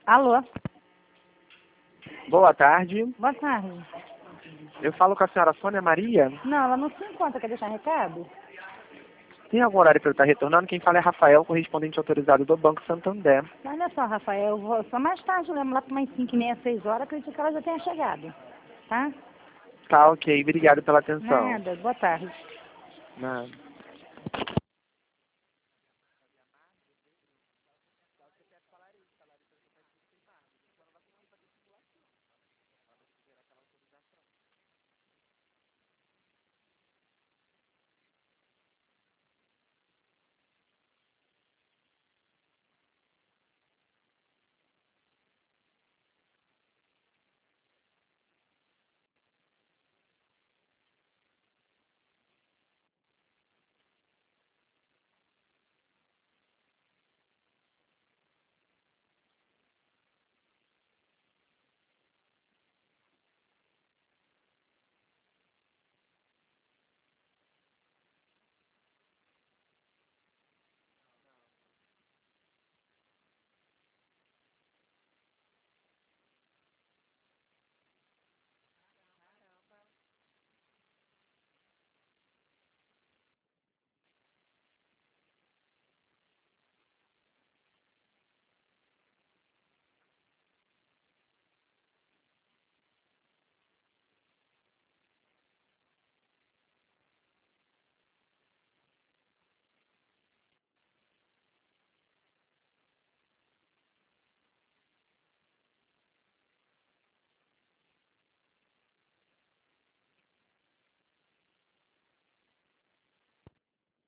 Alô? Boa tarde. Boa tarde. Eu falo com a senhora Sônia Maria. Não, ela não se encontra. Quer deixar recado? Tem algum horário para eu estar retornando? Quem fala é Rafael, correspondente autorizado do Banco Santander. Olha só, Rafael, eu vou só mais tarde, eu lembro lá para umas 5h30, 6 horas, acredito que ela já tenha chegado. Tá? Tá, ok. Obrigado pela atenção. Nada. Boa tarde. Nada.